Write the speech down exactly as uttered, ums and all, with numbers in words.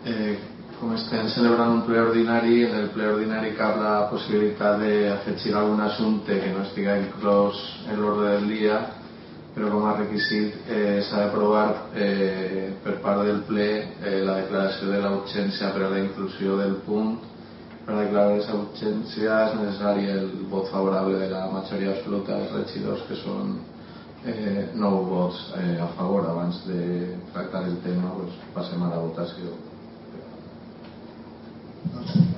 Eh, com estem celebrant un ple ordinari, en el ple ordinari cap la possibilitat d'afegir algun assumpte que no estigui inclòs en l'ordre del dia, però com a requisit eh, s'ha d'aprovar eh, per part del ple eh, la declaració de la urgència per a la inclusió del punt. Per a declarar aquesta urgència és necessari el vot favorable de la majoria absoluta dels regidors, que són eh, nou vots eh, a favor. Abans de tractar el tema, pues, passem a la votació.